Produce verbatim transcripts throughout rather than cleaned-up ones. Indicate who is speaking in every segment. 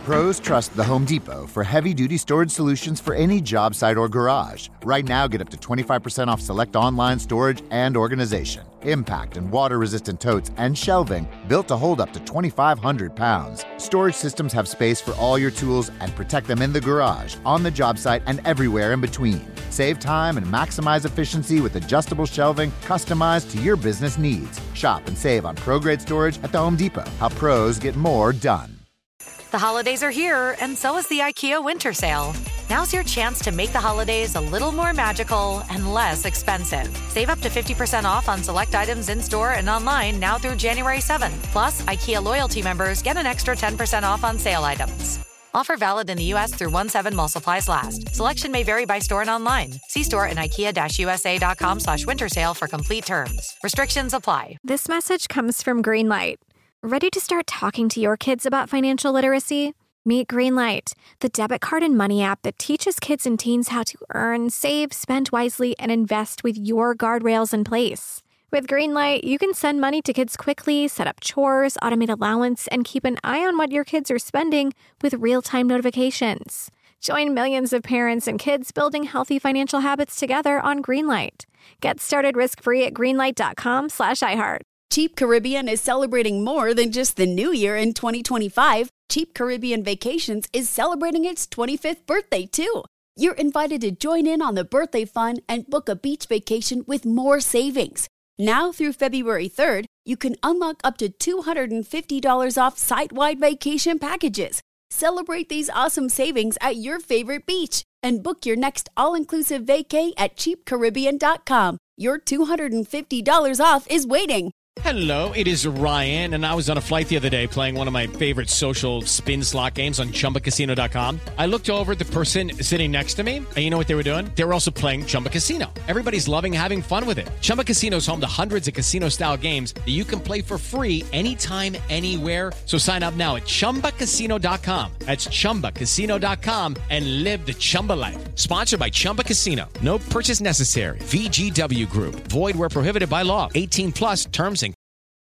Speaker 1: Pros trust the Home Depot for heavy-duty storage solutions for any job site or garage. Right now, get up to twenty-five percent off select online storage and organization. Impact and water-resistant totes and shelving built to hold up to twenty-five hundred pounds. Storage systems have space for all your tools and protect them in the garage, on the job site, and everywhere in between. Save time and maximize efficiency with adjustable shelving customized to your business needs. Shop and save on pro-grade storage at the Home Depot. How pros get more done.
Speaker 2: The holidays are here, and so is the IKEA winter sale. Now's your chance to make the holidays a little more magical and less expensive. Save up to fifty percent off on select items in-store and online now through January seventh. Plus, IKEA loyalty members get an extra ten percent off on sale items. Offer valid in the U S through one seven while supplies last. Selection may vary by store and online. See store and ikea-usa.com slash winter sale for complete terms. Restrictions apply.
Speaker 3: This message comes from Greenlight. Ready to start talking to your kids about financial literacy? Meet Greenlight, the debit card and money app that teaches kids and teens how to earn, save, spend wisely, and invest with your guardrails in place. With Greenlight, you can send money to kids quickly, set up chores, automate allowance, and keep an eye on what your kids are spending with real-time notifications. Join millions of parents and kids building healthy financial habits together on Greenlight. Get started risk-free at greenlight.com slash iHeart.
Speaker 4: Cheap Caribbean is celebrating more than just the new year in twenty twenty-five. Cheap Caribbean Vacations is celebrating its twenty-fifth birthday, too. You're invited to join in on the birthday fun and book a beach vacation with more savings. Now through February third, you can unlock up to two hundred fifty dollars off site-wide vacation packages. Celebrate these awesome savings at your favorite beach and book your next all-inclusive vacay at cheap caribbean dot com. Your two hundred fifty dollars off is waiting.
Speaker 5: Hello, it is Ryan, and I was on a flight the other day playing one of my favorite social spin slot games on chumba casino dot com. I looked over at the person sitting next to me, and you know what they were doing? They were also playing Chumba Casino. Everybody's loving having fun with it. Chumba Casino is home to hundreds of casino-style games that you can play for free anytime, anywhere. So sign up now at chumba casino dot com. That's chumba casino dot com, and live the Chumba life. Sponsored by Chumba Casino. No purchase necessary. V G W Group. Void where prohibited by law. eighteen plus terms and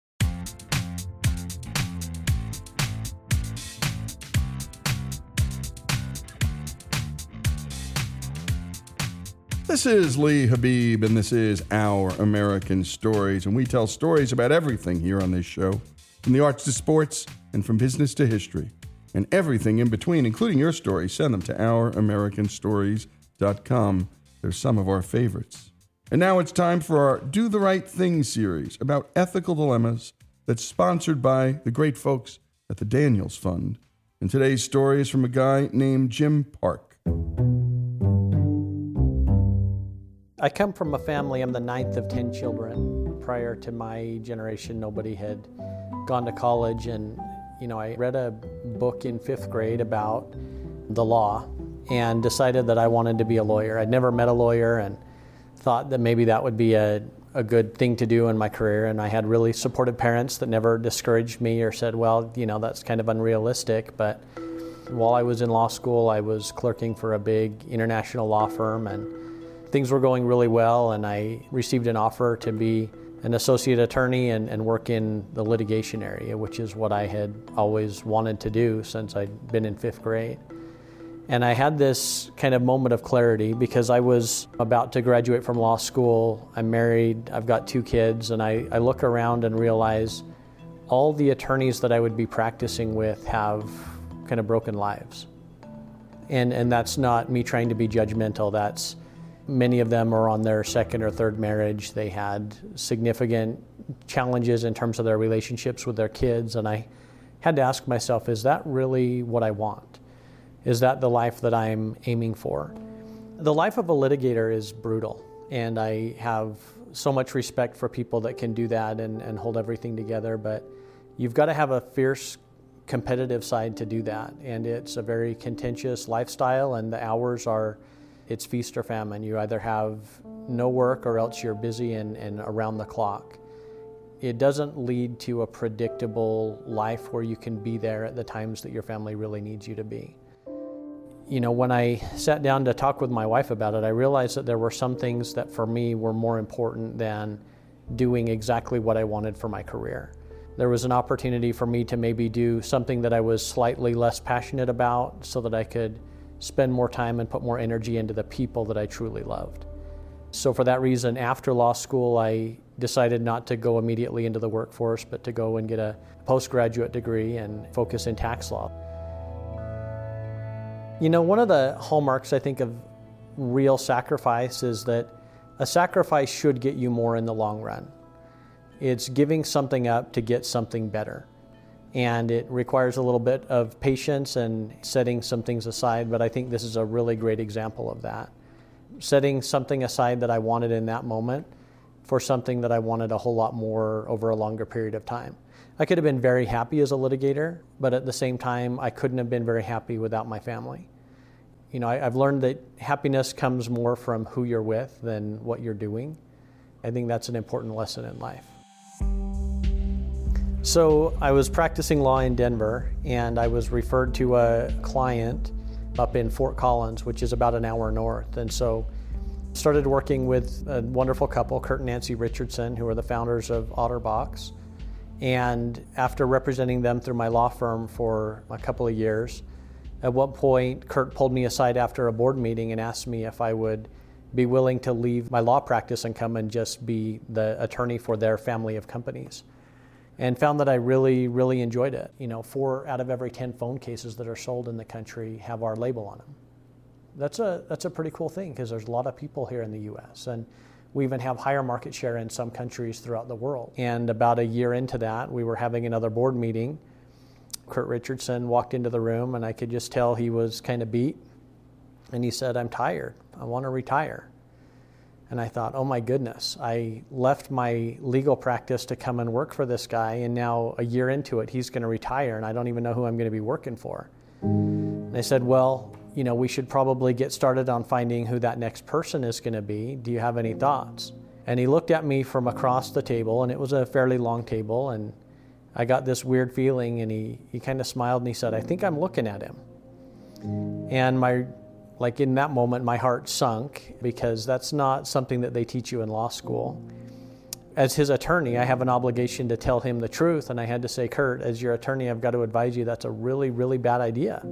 Speaker 6: This is Lee Habib, and this is Our American Stories, and we tell stories about everything here on this show, from the arts to sports, and from business to history, and everything in between, including your stories. Send them to our american stories dot com. They're some of our favorites. And now it's time for our Do the Right Thing series about ethical dilemmas that's sponsored by the great folks at the Daniels Fund. And today's story is from a guy named Jim Park.
Speaker 7: I come from a family, I'm the ninth of ten children. Prior to my generation, nobody had gone to college, and you know, I read a book in fifth grade about the law and decided that I wanted to be a lawyer. I'd never met a lawyer and thought that maybe that would be a, a good thing to do in my career, and I had really supportive parents that never discouraged me or said, well, you know, that's kind of unrealistic. But while I was in law school, I was clerking for a big international law firm, and things were going really well, and I received an offer to be an associate attorney and, and work in the litigation area, which is what I had always wanted to do since I'd been in fifth grade. And I had this kind of moment of clarity because I was about to graduate from law school. I'm married, I've got two kids, and I, I look around and realize all the attorneys that I would be practicing with have kind of broken lives. And, and that's not me trying to be judgmental. That's many of them are on their second or third marriage. They had significant challenges in terms of their relationships with their kids. And I had to ask myself, is that really what I want? Is that the life that I'm aiming for? The life of a litigator is brutal. And I have so much respect for people that can do that and, and hold everything together. But you've got to have a fierce competitive side to do that. And it's a very contentious lifestyle, and the hours are it's feast or famine. You either have no work or else you're busy and, and around the clock. It doesn't lead to a predictable life where you can be there at the times that your family really needs you to be. You know, when I sat down to talk with my wife about it, I realized that there were some things that for me were more important than doing exactly what I wanted for my career. there was an opportunity for me to maybe do something that I was slightly less passionate about so that I could spend more time and put more energy into the people that I truly loved. So for that reason, after law school, I decided not to go immediately into the workforce, but to go and get a postgraduate degree and focus in tax law. You know, one of the hallmarks, I think, of real sacrifice is that a sacrifice should get you more in the long run. It's giving something up to get something better. And it requires a little bit of patience and setting some things aside, but I think this is a really great example of that. Setting something aside that I wanted in that moment for something that I wanted a whole lot more over a longer period of time. I could have been very happy as a litigator, but at the same time, I couldn't have been very happy without my family. You know, I, I've learned that happiness comes more from who you're with than what you're doing. I think that's an important lesson in life. So I was practicing law in Denver, and I was referred to a client up in Fort Collins, which is about an hour north. And so started working with a wonderful couple, Kurt and Nancy Richardson, who are the founders of Otterbox. And after representing them through my law firm for a couple of years, at one point, Kurt pulled me aside after a board meeting and asked me if I would be willing to leave my law practice and come and just be the attorney for their family of companies. And found that I really, really enjoyed it. You know, four out of every ten phone cases that are sold in the country have our label on them. That's a that's a pretty cool thing because there's a lot of people here in the U S and we even have higher market share in some countries throughout the world. And about a year into that, we were having another board meeting. Kurt Richardson walked into the room and I could just tell he was kind of beat. And he said, "I'm tired. I want to retire." And I thought, oh my goodness, I left my legal practice to come and work for this guy, and now a year into it, he's going to retire, and I don't even know who I'm going to be working for. And I said, well, you know, we should probably get started on finding who that next person is going to be. Do you have any thoughts? And he looked at me from across the table, and it was a fairly long table, and I got this weird feeling, and he, he kind of smiled, and he said, "I think I'm looking at him." And my Like in that moment, my heart sunk because that's not something that they teach you in law school. As his attorney, I have an obligation to tell him the truth, and I had to say, "Kurt, as your attorney, I've got to advise you that's a really, really bad idea."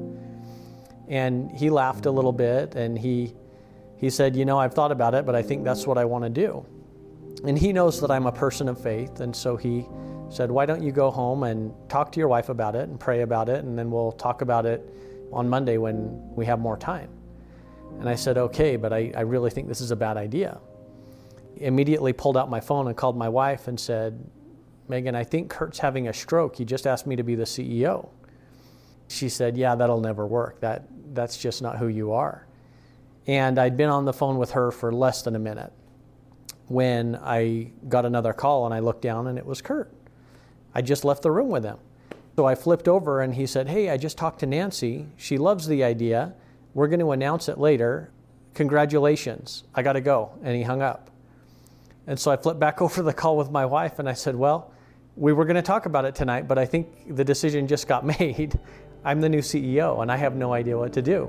Speaker 7: And he laughed a little bit, and he he said, "You know, I've thought about it, but I think that's what I want to do." And he knows that I'm a person of faith, and so he said, "Why don't you go home and talk to your wife about it and pray about it, and then we'll talk about it on Monday when we have more time." And I said, "Okay, but I, I really think this is a bad idea." Immediately pulled out my phone and called my wife and said, "Megan, I think Kurt's having a stroke. He just asked me to be the C E O." She said, "Yeah, that'll never work. That that's just not who you are." And I'd been on the phone with her for less than a minute when I got another call, and I looked down and it was Kurt. I just left the room with him. So I flipped over and he said, "Hey, I just talked to Nancy. She loves the idea. We're going to announce it later. Congratulations. I got to go." And he hung up. And so I flipped back over the call with my wife and I said, "Well, we were going to talk about it tonight, but I think the decision just got made. I'm the new C E O and I have no idea what to do."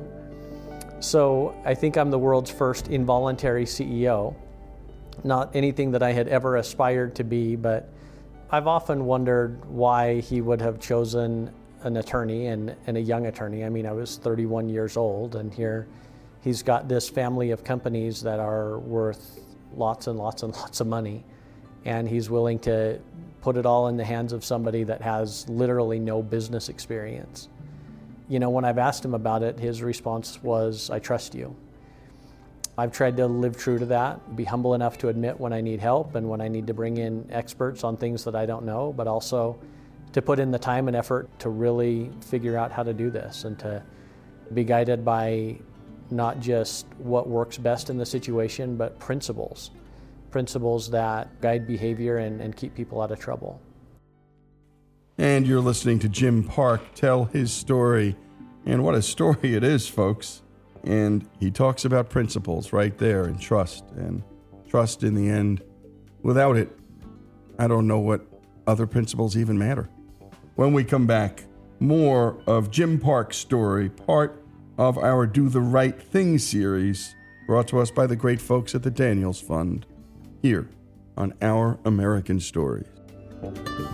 Speaker 7: So I think I'm the world's first involuntary C E O. Not anything that I had ever aspired to be, but I've often wondered why he would have chosen an attorney and, and a young attorney. I mean, I was thirty-one years old, and here he's got this family of companies that are worth lots and lots and lots of money, and he's willing to put it all in the hands of somebody that has literally no business experience. You know, when I've asked him about it, his response was, "I trust you." I've tried to live true to that, be humble enough to admit when I need help and when I need to bring in experts on things that I don't know, but also to put in the time and effort to really figure out how to do this and to be guided by not just what works best in the situation, but principles, principles that guide behavior and, and keep people out of trouble.
Speaker 6: And you're listening to Jim Park tell his story. And what a story it is, folks. And he talks about principles right there and trust. And trust in the end. Without it, I don't know what other principles even matter. When we come back, more of Jim Park's story, part of our Do the Right Thing series, brought to us by the great folks at the Daniels Fund, here on Our American Stories.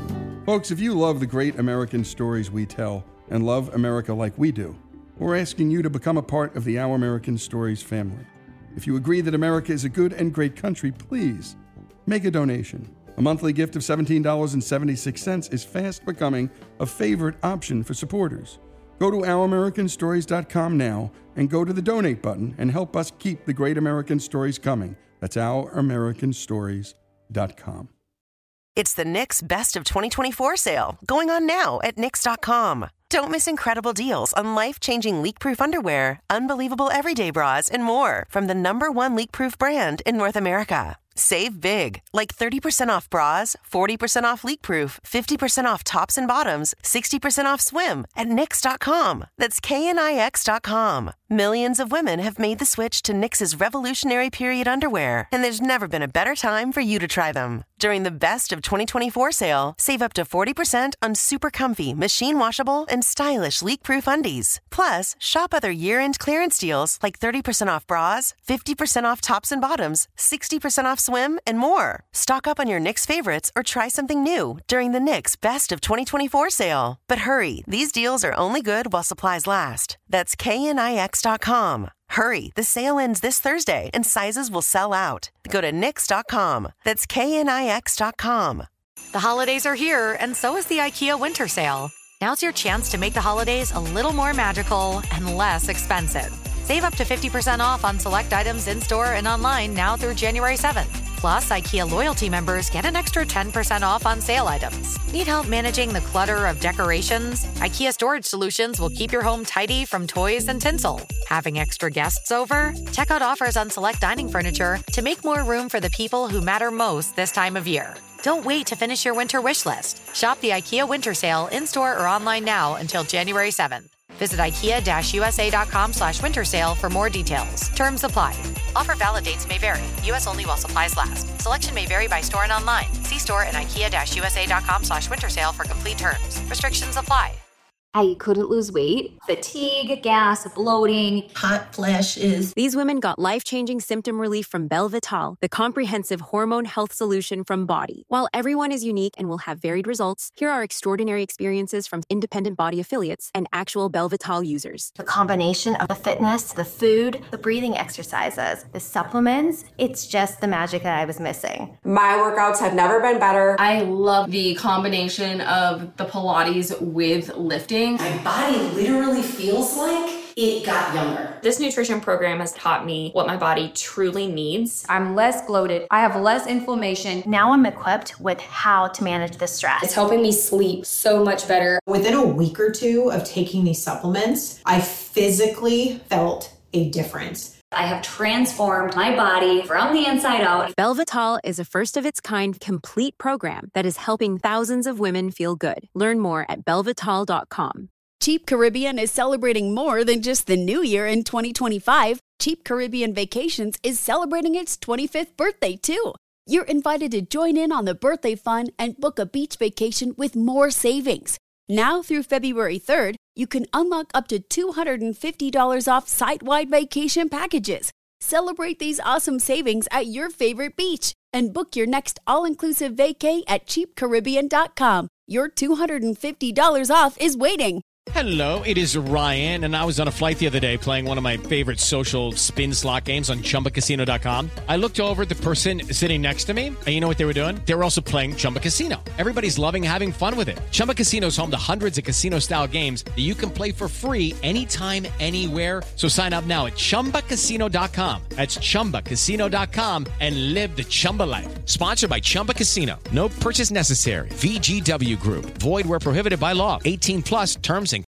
Speaker 6: Folks, if you love the great American stories we tell and love America like we do, we're asking you to become a part of the Our American Stories family. If you agree that America is a good and great country, please make a donation. A monthly gift of seventeen dollars and seventy-six cents is fast becoming a favorite option for supporters. Go to our american stories dot com now and go to the donate button and help us keep the great American stories coming. That's our american stories dot com.
Speaker 8: It's the Knix Best of twenty twenty-four sale, going on now at knix dot com. Don't miss incredible deals on life-changing leak-proof underwear, unbelievable everyday bras, and more from the number one leak-proof brand in North America. Save big, like thirty percent off bras, forty percent off leak-proof, fifty percent off tops and bottoms, sixty percent off swim at knix dot com. That's K N I X dot com. Millions of women have made the switch to Knix's revolutionary period underwear, and there's never been a better time for you to try them. During the Best of twenty twenty-four sale, save up to forty percent on super comfy, machine-washable, and stylish leak-proof undies. Plus, shop other year-end clearance deals like thirty percent off bras, fifty percent off tops and bottoms, sixty percent off swim, and more. Stock up on your Knix favorites or try something new during the Knix Best of twenty twenty-four sale. But hurry, these deals are only good while supplies last. That's K N I X dot com. Hurry, the sale ends this Thursday and sizes will sell out. Go to knix dot com. That's K N I X dot com.
Speaker 2: The holidays are here, and so is the IKEA winter sale. Now's your chance to make the holidays a little more magical and less expensive. Save up to fifty percent off on select items in-store and online now through January seventh. Plus, IKEA loyalty members get an extra ten percent off on sale items. Need help managing the clutter of decorations? IKEA Storage Solutions will keep your home tidy from toys and tinsel. Having extra guests over? Check out offers on select dining furniture to make more room for the people who matter most this time of year. Don't wait to finish your winter wish list. Shop the IKEA winter sale in-store or online now until January seventh. Visit ikea-usa.com slash winter sale for more details. Terms apply. Offer valid dates may vary. U S only while supplies last. Selection may vary by store and online. See store and ikea-usa.com slash winter sale for complete terms. Restrictions apply.
Speaker 9: I couldn't lose weight, fatigue, gas, bloating,
Speaker 10: hot flashes.
Speaker 11: These women got life-changing symptom relief from Belvital, the comprehensive hormone health solution from Body. While everyone is unique and will have varied results, here are extraordinary experiences from independent Body affiliates and actual Belvital users.
Speaker 9: The combination of the fitness, the food, the breathing exercises, the supplements, it's just the magic that I was missing.
Speaker 12: My workouts have never been better.
Speaker 13: I love the combination of the Pilates with lifting.
Speaker 14: My body literally feels like it got younger.
Speaker 15: This nutrition program has taught me what my body truly needs.
Speaker 16: I'm less bloated. I have less inflammation.
Speaker 9: Now I'm equipped with how to manage the stress.
Speaker 15: It's helping me sleep so much better.
Speaker 10: Within a week or two of taking these supplements, I physically felt a difference.
Speaker 17: I have transformed my body from the inside out.
Speaker 11: Belvital is a first-of-its-kind complete program that is helping thousands of women feel good. Learn more at belvital dot com.
Speaker 4: Cheap Caribbean is celebrating more than just the new year in twenty twenty-five. Cheap Caribbean Vacations is celebrating its twenty-fifth birthday, too. You're invited to join in on the birthday fun and book a beach vacation with more savings. Now through February third, you can unlock up to two hundred fifty dollars off site-wide vacation packages. Celebrate these awesome savings at your favorite beach and book your next all-inclusive vacay at cheap caribbean dot com. Your two hundred fifty dollars off is waiting.
Speaker 5: Hello, it is Ryan, and I was on a flight the other day playing one of my favorite social spin slot games on chumba casino dot com. I looked over at the person sitting next to me, and you know what they were doing? They were also playing Chumba Casino. Everybody's loving having fun with it. Chumba Casino is home to hundreds of casino-style games that you can play for free anytime, anywhere. So sign up now at chumba casino dot com. That's chumba casino dot com, and live the Chumba life. Sponsored by Chumba Casino. No purchase necessary. V G W Group. Void where prohibited by law. eighteen plus terms and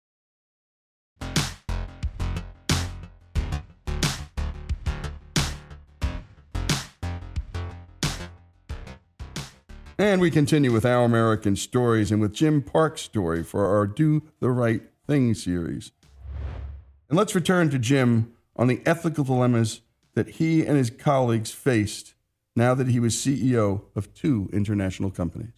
Speaker 6: And we continue with Our American Stories and with Jim Park's story for our Do the Right Thing series. And let's return to Jim on the ethical dilemmas that he and his colleagues faced now that he was C E O of two international companies.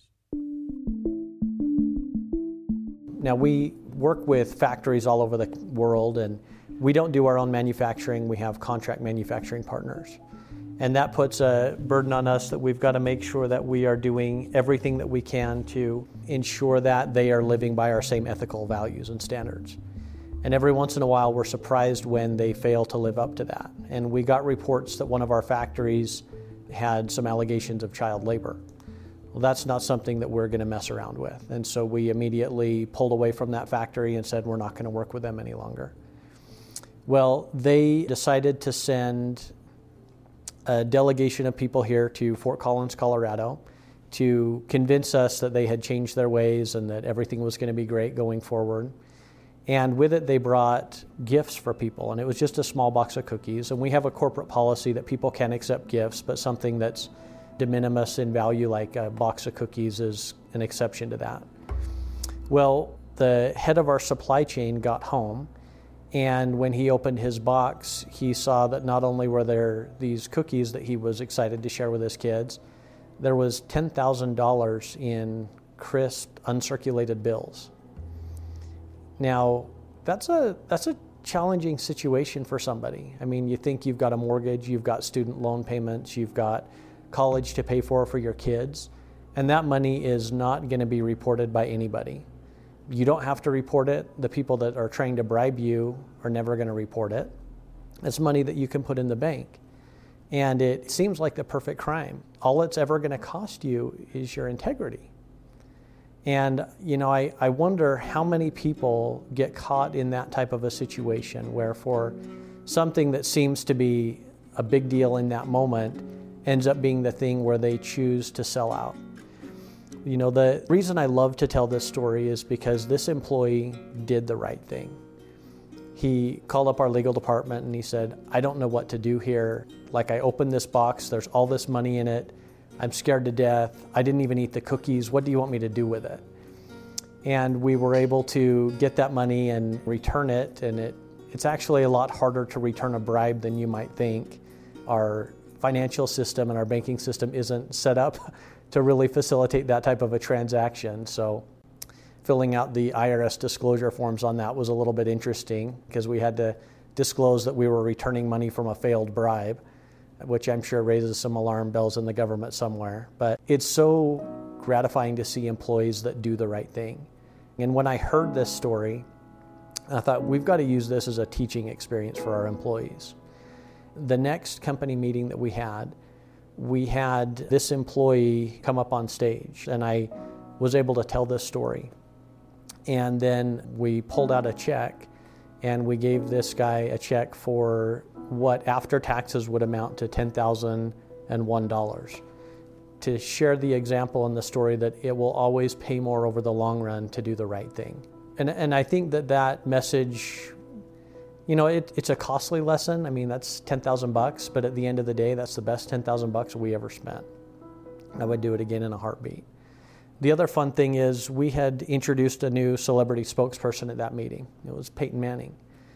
Speaker 7: Now, we work with factories all over the world, and we don't do our own manufacturing. We have contract manufacturing partners. And that puts a burden on us that we've got to make sure that we are doing everything that we can to ensure that they are living by our same ethical values and standards. And every once in a while, we're surprised when they fail to live up to that. And we got reports that one of our factories had some allegations of child labor. Well, that's not something that we're going to mess around with. And so we immediately pulled away from that factory and said we're not going to work with them any longer. Well, they decided to send a delegation of people here to Fort Collins, Colorado, to convince us that they had changed their ways and that everything was going to be great going forward. And with it, they brought gifts for people, and it was just a small box of cookies. And we have a corporate policy that people can accept gifts, but something that's de minimis in value, like a box of cookies, is an exception to that. Well, the head of our supply chain got home, and when he opened his box, he saw that not only were there these cookies that he was excited to share with his kids, there was ten thousand dollars in crisp, uncirculated bills. Now, that's a that's a challenging situation for somebody. I mean, you think you've got a mortgage, you've got student loan payments, you've got college to pay for for your kids, and that money is not going to be reported by anybody. You don't have to report it. The people that are trying to bribe you are never going to report it. It's money that you can put in the bank. And it seems like the perfect crime. All it's ever going to cost you is your integrity. And, you know, I, I wonder how many people get caught in that type of a situation where for something that seems to be a big deal in that moment ends up being the thing where they choose to sell out. You know, the reason I love to tell this story is because this employee did the right thing. He called up our legal department and he said, I don't know what to do here. Like, I opened this box, there's all this money in it. I'm scared to death. I didn't even eat the cookies. What do you want me to do with it? And we were able to get that money and return it. And it, it's actually a lot harder to return a bribe than you might think. Our financial system and our banking system isn't set up to really facilitate that type of a transaction. So filling out the I R S disclosure forms on that was a little bit interesting because we had to disclose that we were returning money from a failed bribe, which I'm sure raises some alarm bells in the government somewhere. But it's so gratifying to see employees that do the right thing. And when I heard this story, I thought we've got to use this as a teaching experience for our employees. The next company meeting that we had, we had this employee come up on stage, and I was able to tell this story. And then we pulled out a check, and we gave this guy a check for what after taxes would amount to ten thousand one dollars. To share the example in the story that it will always pay more over the long run to do the right thing. And, and I think that that message, you know, it, it's a costly lesson. I mean, that's ten thousand bucks, but at the end of the day, that's the best ten thousand bucks we ever spent. I would do it again in a heartbeat. The other fun thing is we had introduced a new celebrity spokesperson at that meeting. It was Peyton Manning.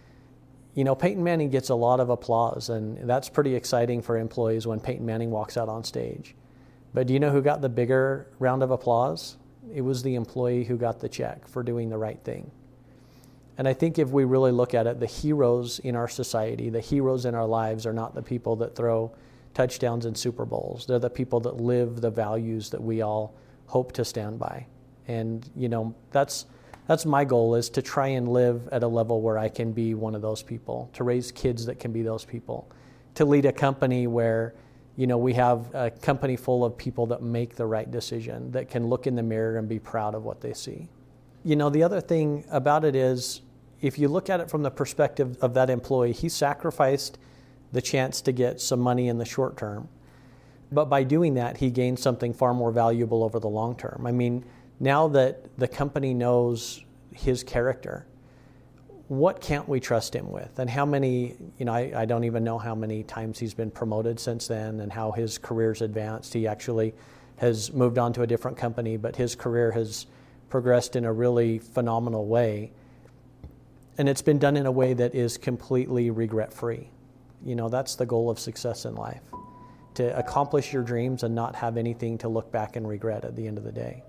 Speaker 7: You know, Peyton Manning gets a lot of applause, and that's pretty exciting for employees when Peyton Manning walks out on stage. But do you know who got the bigger round of applause? It was the employee who got the check for doing the right thing. And I think if we really look at it, the heroes in our society, the heroes in our lives are not the people that throw touchdowns in Super Bowls. They're the people that live the values that we all hope to stand by. And, you know, that's that's my goal, is to try and live at a level where I can be one of those people, to raise kids that can be those people, to lead a company where, you know, we have a company full of people that make the right decision, that can look in the mirror and be proud of what they see. You know, the other thing about it is, if you look at it from the perspective of that employee, he sacrificed the chance to get some money in the short term. But by doing that, he gained something far more valuable over the long term. I mean, now that the company knows his character, what can't we trust him with? And how many, you know, I, I don't even know how many times he's been promoted since then and how his career's advanced. He actually has moved on to a different company, but his career has progressed in a really phenomenal way. And it's been done in a way that is completely regret-free. You know, that's the goal of success in life, to accomplish your dreams and not have anything to look back and regret at the end of the day.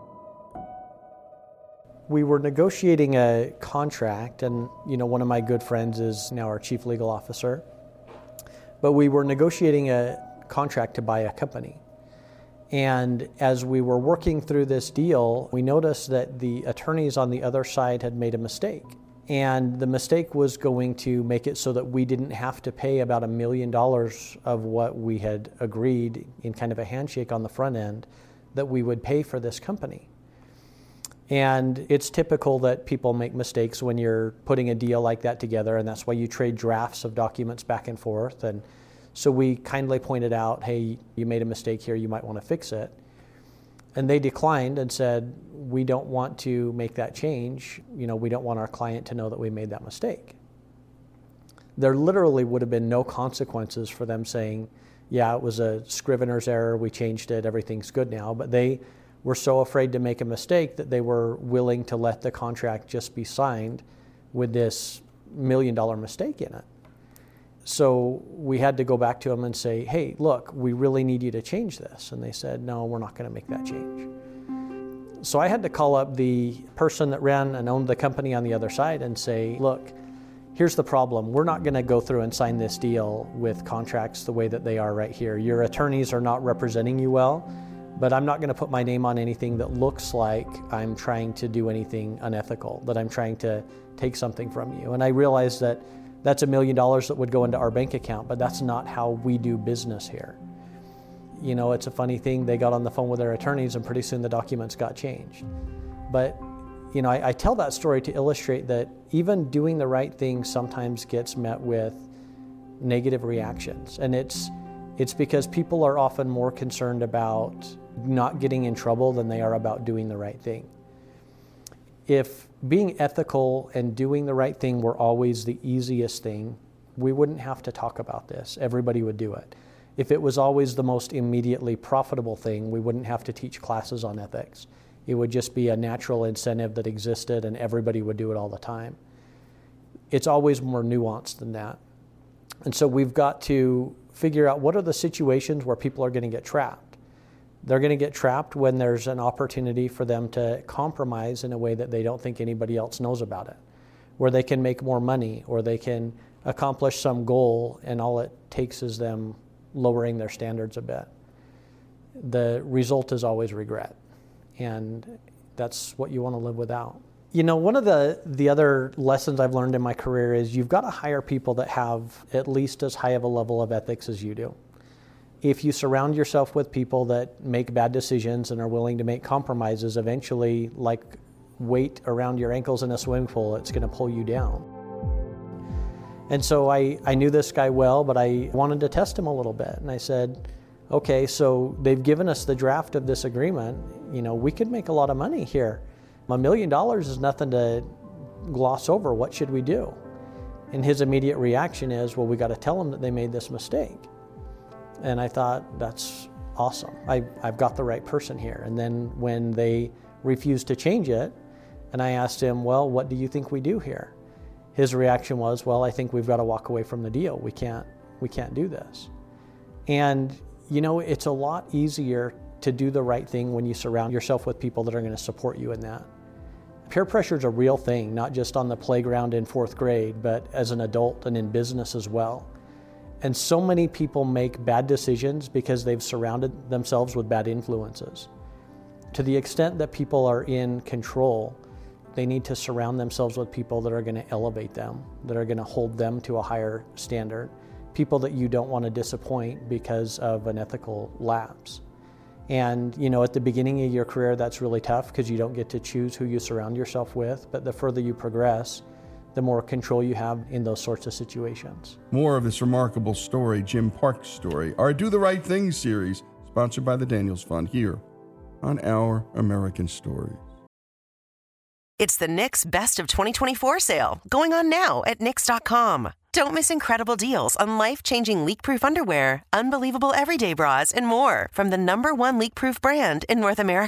Speaker 7: We were negotiating a contract, and, you know, one of my good friends is now our chief legal officer. but we were negotiating a contract to buy a company. And as we were working through this deal, we noticed that the attorneys on the other side had made a mistake. And the mistake was going to make it so that we didn't have to pay about a million dollars of what we had agreed in kind of a handshake on the front end that we would pay for this company. And it's typical that people make mistakes when you're putting a deal like that together, and that's why you trade drafts of documents back and forth. And so we kindly pointed out, hey, you made a mistake here, you might want to fix it. And they declined and said, we don't want to make that change. You know, we don't want our client to know that we made that mistake. There literally would have been no consequences for them saying, yeah, it was a scrivener's error, we changed it, everything's good now. But they were so afraid to make a mistake that they were willing to let the contract just be signed with this million dollar mistake in it. So we had to go back to them and say, hey, look, we really need you to change this. And they said, no, we're not going to make that change. So I had to call up the person that ran and owned the company on the other side and say, look, here's the problem. We're not going to go through and sign this deal with contracts the way that they are right here. Your attorneys are not representing you well, but I'm not going to put my name on anything that looks like I'm trying to do anything unethical, that I'm trying to take something from you. And I realized that that's a million dollars that would go into our bank account, but that's not how we do business here. You know, it's a funny thing. They got on the phone with their attorneys and pretty soon the documents got changed. But, you know, I, I tell that story to illustrate that even doing the right thing sometimes gets met with negative reactions. And it's, it's because people are often more concerned about not getting in trouble than they are about doing the right thing. If being ethical and doing the right thing were always the easiest thing, we wouldn't have to talk about this. Everybody would do it. If it was always the most immediately profitable thing, we wouldn't have to teach classes on ethics. It would just be a natural incentive that existed and everybody would do it all the time. It's always more nuanced than that. And so we've got to figure out what are the situations where people are going to get trapped. They're going to get trapped when there's an opportunity for them to compromise in a way that they don't think anybody else knows about it, where they can make more money or they can accomplish some goal and all it takes is them lowering their standards a bit. The result is always regret, and that's what you want to live without. You know, one of the, the other lessons I've learned in my career is you've got to hire people that have at least as high of a level of ethics as you do. If you surround yourself with people that make bad decisions and are willing to make compromises, eventually, like weight around your ankles in a swimming pool, it's going to pull you down. And so I, I knew this guy well, but I wanted to test him a little bit. And I said, okay, so they've given us the draft of this agreement. You know, we could make a lot of money here. A million dollars is nothing to gloss over. What should we do? And his immediate reaction is, well, we got to tell them that they made this mistake. And I thought, that's awesome. I, I've got the right person here. And then when they refused to change it, and I asked him, well, what do you think we do here? His reaction was, well, I think we've got to walk away from the deal. We can't, we can't do this. And, you know, it's a lot easier to do the right thing when you surround yourself with people that are going to support you in that. Peer pressure is a real thing, not just on the playground in fourth grade, but as an adult and in business as well. And so many people make bad decisions because they've surrounded themselves with bad influences. To the extent that people are in control, they need to surround themselves with people that are going to elevate them, that are going to hold them to a higher standard, people that you don't want to disappoint because of an ethical lapse. And, you know, at the beginning of your career, that's really tough because you don't get to choose who you surround yourself with. But the further you progress, the more control you have in those sorts of situations.
Speaker 6: More of this remarkable story, Jim Park's story, our Do the Right Thing series, sponsored by the Daniels Fund, here on Our American Stories.
Speaker 8: It's the Knix Best of twenty twenty-four sale, going on now at Knix dot com. Don't miss incredible deals on life-changing leak-proof underwear, unbelievable everyday bras, and more from the number one leak-proof brand in North America.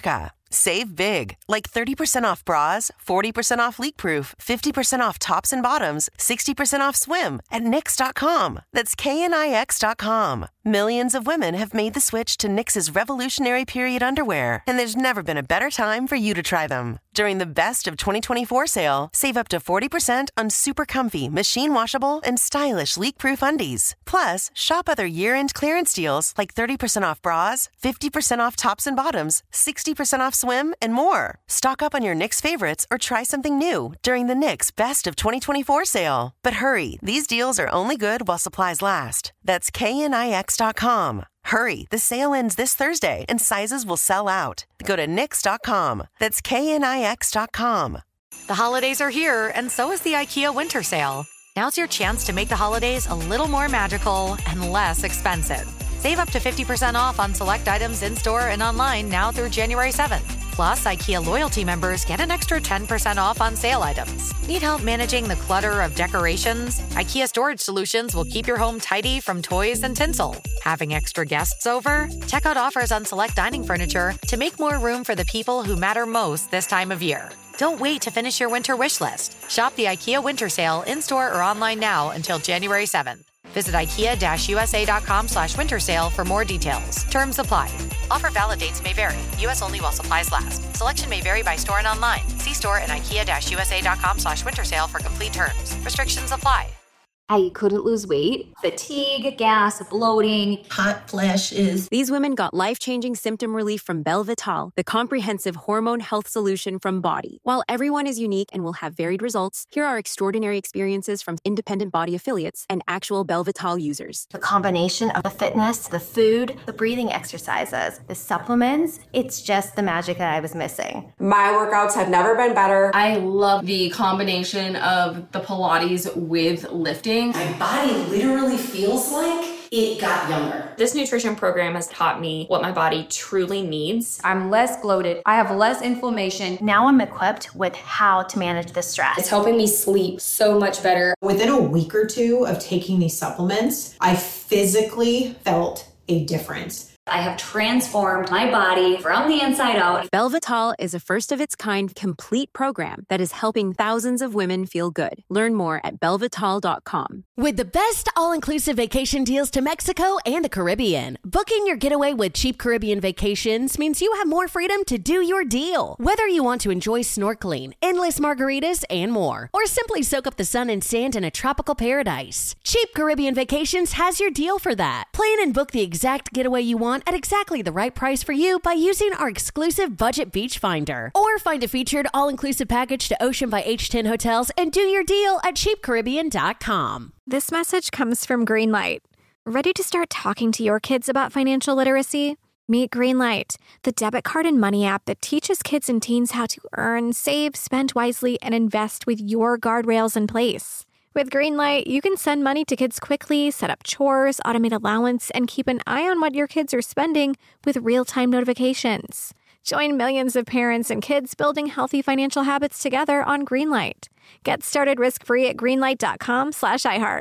Speaker 8: Save big, like thirty percent off bras, forty percent off leak-proof, fifty percent off tops and bottoms, sixty percent off swim at Knix dot com. That's K N I X dot com. Millions of women have made the switch to Knix's revolutionary period underwear, and there's never been a better time for you to try them. During the best of twenty twenty-four sale, save up to forty percent on super comfy, machine-washable, and stylish leak-proof undies. Plus, shop other year-end clearance deals like thirty percent off bras, fifty percent off tops and bottoms, sixty percent off swim, and more. Stock up on your Knix favorites or try something new during the Knix Best of twenty twenty-four sale. But hurry, these deals are only good while supplies last. That's K N I X dot com. Hurry, the sale ends this Thursday and sizes will sell out. Go to Knix dot com. That's K N I X dot com.
Speaker 2: The holidays are here, and so is the IKEA winter sale. Now's your chance to make the holidays a little more magical and less expensive. Save up to fifty percent off on select items in-store and online now through January seventh. Plus, IKEA loyalty members get an extra ten percent off on sale items. Need help managing the clutter of decorations? IKEA Storage Solutions will keep your home tidy from toys and tinsel. Having extra guests over? Check out offers on select dining furniture to make more room for the people who matter most this time of year. Don't wait to finish your winter wish list. Shop the IKEA winter sale in-store or online now until January seventh. Visit ikea-usa.com slash winter sale for more details. Terms apply. Offer valid dates may vary. U S only while supplies last. Selection may vary by store and online. See store and ikea-usa.com slash winter sale for complete terms. Restrictions apply.
Speaker 17: I couldn't lose weight. Fatigue, gas, bloating,
Speaker 14: hot flashes.
Speaker 11: These women got life-changing symptom relief from Belvital, the comprehensive hormone health solution from Body. While everyone is unique and will have varied results, here are extraordinary experiences from independent Body affiliates and actual Belvital users.
Speaker 9: The combination of the fitness, the food, the breathing exercises, the supplements, it's just the magic that I was missing.
Speaker 12: My workouts have never been better.
Speaker 13: I love the combination of the Pilates with lifting.
Speaker 14: My body literally feels like it got younger.
Speaker 15: This nutrition program has taught me what my body truly needs.
Speaker 16: I'm less bloated. I have less inflammation.
Speaker 9: Now I'm equipped with how to manage the stress.
Speaker 18: It's helping me sleep so much better.
Speaker 10: Within a week or two of taking these supplements, I physically felt a difference.
Speaker 17: I have transformed my body from the inside out.
Speaker 11: Belvital is a first-of-its-kind complete program that is helping thousands of women feel good. Learn more at belvital dot com.
Speaker 19: With the best all-inclusive vacation deals to Mexico and the Caribbean, booking your getaway with Cheap Caribbean Vacations means you have more freedom to do your deal. Whether you want to enjoy snorkeling, endless margaritas, and more, or simply soak up the sun and sand in a tropical paradise, Cheap Caribbean Vacations has your deal for that. Plan and book the exact getaway you want at exactly the right price for you by using our exclusive budget beach finder. Or find a featured all-inclusive package to Ocean by H ten Hotels and do your deal at cheap caribbean dot com.
Speaker 3: This message comes from Greenlight. Ready to start talking to your kids about financial literacy? Meet Greenlight, the debit card and money app that teaches kids and teens how to earn, save, spend wisely, and invest with your guardrails in place. With Greenlight, you can send money to kids quickly, set up chores, automate allowance, and keep an eye on what your kids are spending with real-time notifications. Join millions of parents and kids building healthy financial habits together on Greenlight. Get started risk-free at greenlight dot com slash iHeart.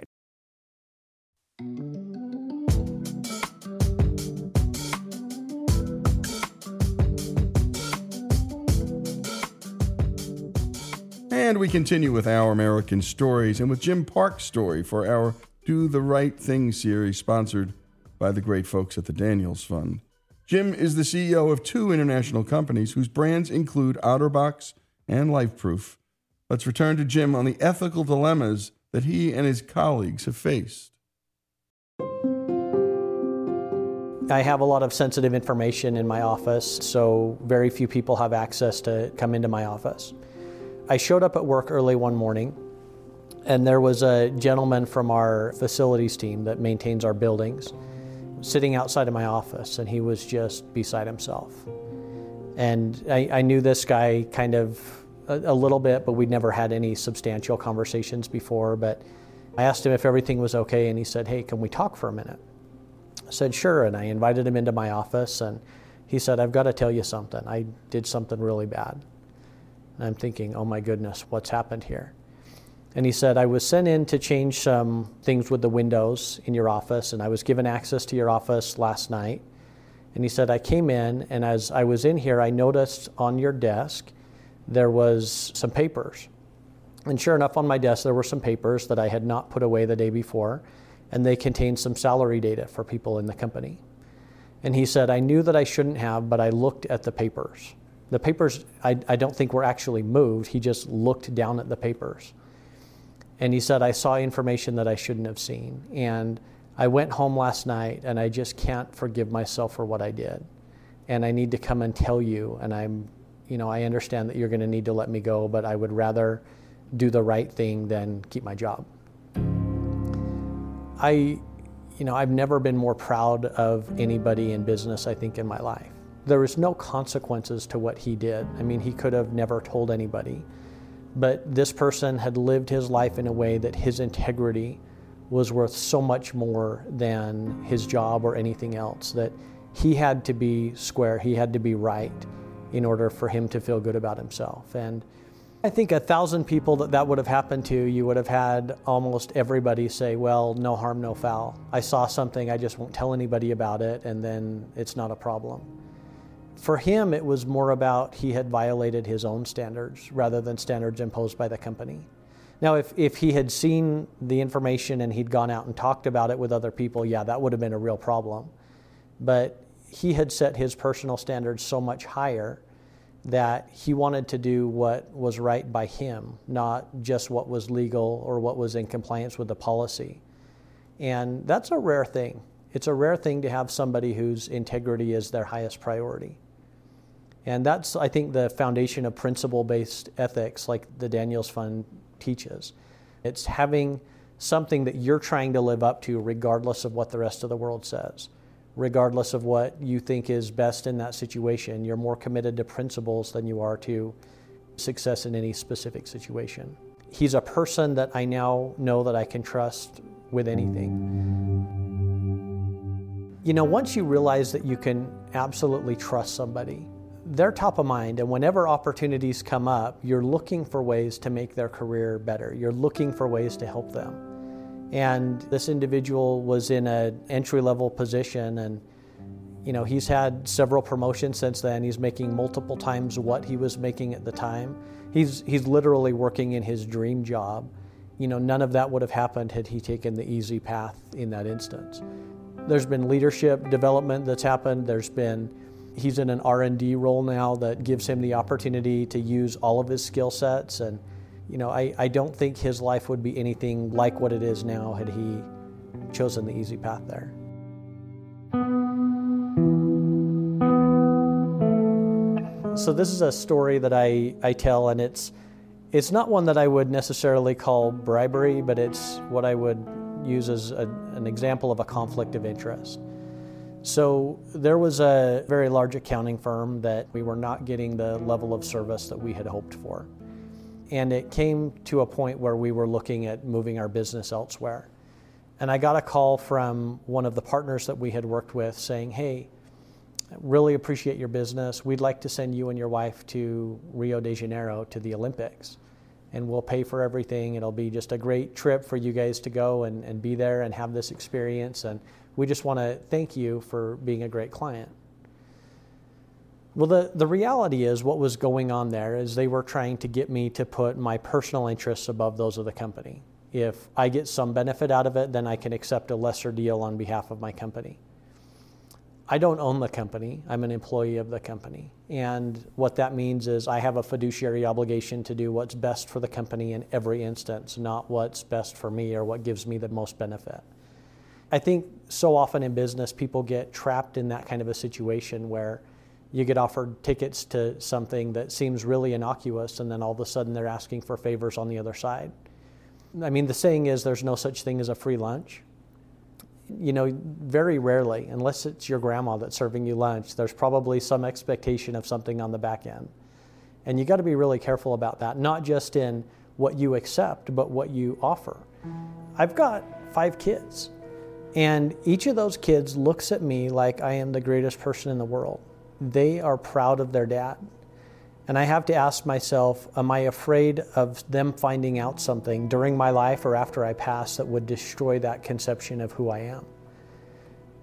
Speaker 6: And we continue with Our American Stories and with Jim Park's story for our Do the Right Thing series, sponsored by the great folks at the Daniels Fund. Jim is the C E O of two international companies whose brands include OtterBox and LifeProof. Let's return to Jim on the ethical dilemmas that he and his colleagues have faced.
Speaker 7: I have a lot of sensitive information in my office, so very few people have access to come into my office. I showed up at work early one morning, and there was a gentleman from our facilities team that maintains our buildings sitting outside of my office, and he was just beside himself. And I, I knew this guy kind of a, a little bit, but we'd never had any substantial conversations before. But I asked him if everything was okay, and he said, "Hey, can we talk for a minute?" I said, "Sure," and I invited him into my office, and he said, "I've got to tell you something. I did something really bad." And I'm thinking, oh my goodness, what's happened here? And he said, "I was sent in to change some things with the windows in your office, and I was given access to your office last night. And he said, I came in, and as I was in here, I noticed on your desk there was some papers. And sure enough, on my desk, there were some papers that I had not put away the day before, and they contained some salary data for people in the company. And he said, I knew that I shouldn't have, but I looked at the papers. The papers, I, I don't think were actually moved. He just looked down at the papers. And he said, I saw information that I shouldn't have seen. And I went home last night, and I just can't forgive myself for what I did. And I need to come and tell you, and I'm, you know, I understand that you're going to need to let me go, but I would rather do the right thing than keep my job. I, you know, I've never been more proud of anybody in business, I think, in my life. There was no consequences to what he did. I mean, he could have never told anybody, but this person had lived his life in a way that his integrity was worth so much more than his job or anything else, that he had to be square, he had to be right in order for him to feel good about himself. And I think a thousand people that that would have happened to, you would have had almost everybody say, well, no harm, no foul. I saw something, I just won't tell anybody about it, and then it's not a problem. For him, it was more about he had violated his own standards rather than standards imposed by the company. Now, if, if he had seen the information and he'd gone out and talked about it with other people, yeah, that would have been a real problem. But he had set his personal standards so much higher that he wanted to do what was right by him, not just what was legal or what was in compliance with the policy. And that's a rare thing. It's a rare thing to have somebody whose integrity is their highest priority. And that's, I think, the foundation of principle-based ethics like the Daniels Fund teaches. It's having something that you're trying to live up to regardless of what the rest of the world says. Regardless of what you think is best in that situation, you're more committed to principles than you are to success in any specific situation. He's a person that I now know that I can trust with anything. You know, once you realize that you can absolutely trust somebody, they're top of mind, and whenever opportunities come up, you're looking for ways to make their career better. You're looking for ways to help them. And this individual was in an entry-level position, and you know, he's had several promotions since then. He's making multiple times what he was making at the time. He's he's literally working in his dream job. You know, none of that would have happened had he taken the easy path in that instance. There's been leadership development that's happened. There's been, he's in an R and D role now that gives him the opportunity to use all of his skill sets. And you know, I, I don't think his life would be anything like what it is now had he chosen the easy path there. So this is a story that I, I tell, and it's it's not one that I would necessarily call bribery, but it's what I would use as a, an example of a conflict of interest. So there was a very large accounting firm that we were not getting the level of service that we had hoped for. And it came to a point where we were looking at moving our business elsewhere. And I got a call from one of the partners that we had worked with saying, hey, really appreciate your business. We'd like to send you and your wife to Rio de Janeiro to the Olympics. And we'll pay for everything. It'll be just a great trip for you guys to go and, and be there and have this experience. And we just want to thank you for being a great client. Well, the, the reality is what was going on there is they were trying to get me to put my personal interests above those of the company. If I get some benefit out of it, then I can accept a lesser deal on behalf of my company. I don't own the company. I'm an employee of the company. And what that means is I have a fiduciary obligation to do what's best for the company in every instance, not what's best for me or what gives me the most benefit. I think so often in business, people get trapped in that kind of a situation where you get offered tickets to something that seems really innocuous, and then all of a sudden they're asking for favors on the other side. I mean, the saying is there's no such thing as a free lunch. You know, very rarely, unless it's your grandma that's serving you lunch, there's probably some expectation of something on the back end. And you got to be really careful about that, not just in what you accept, but what you offer. I've got five kids, and each of those kids looks at me like I am the greatest person in the world. They are proud of their dad. And I have to ask myself, am I afraid of them finding out something during my life or after I pass that would destroy that conception of who I am?